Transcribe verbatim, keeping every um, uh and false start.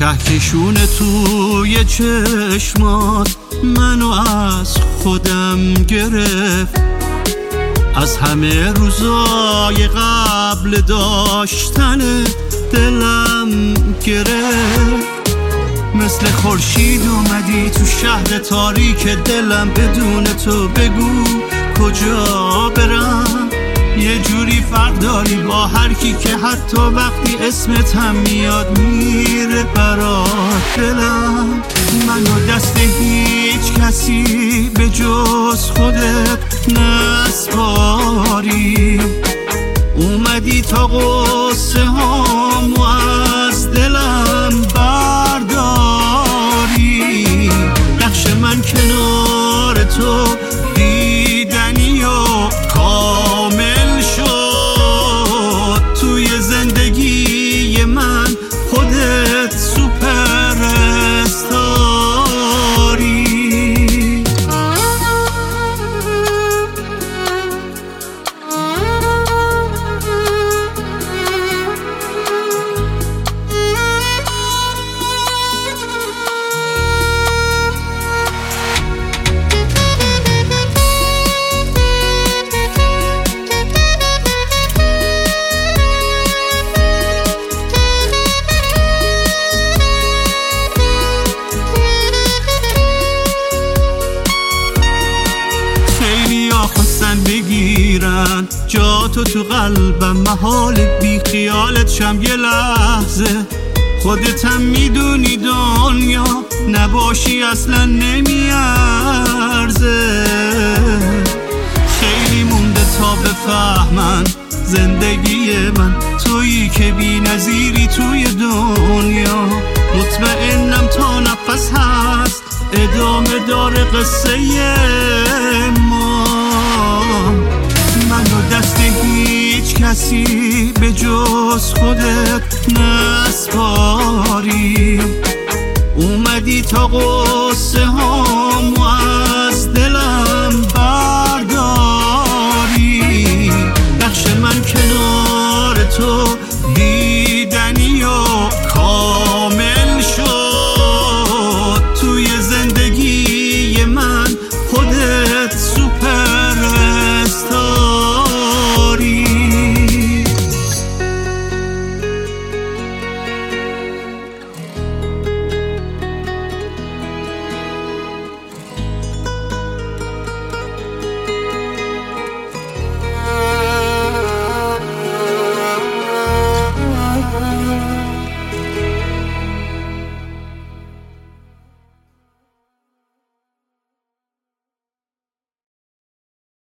کهکشون توی چشمات منو از خودم گرفت، از همه روزای قبل داشتن دلم گرفت. مثل خورشید اومدی تو شهر تاریک دلم، بدون تو بگو کجا برم. یه جوری فرق داری با هر کی که حتی وقتی اسمت هم میاد میره برات دلم. منو دست هیچ کسی به جز خودت نسپاری، اومدی تا قصه هامو از دلم برداری. نقش من کنار تو دیدنی و کامل شد، توی زندگی من خودت سوپر استاری. خواستن بگیرن جا تو تو قلبم، محال بی خیالت شم یه لحظه. خودتم میدونی دنیا نباشی اصلا نمیارزه. خیلی مونده تا بفهمن زندگی من تویی که بی نظیری توی دنیا. مطمئنم تا نفس هست ادامه داره قصه ما. منو دست هیچ کسی به جز خودت نسپاری، اومدی تا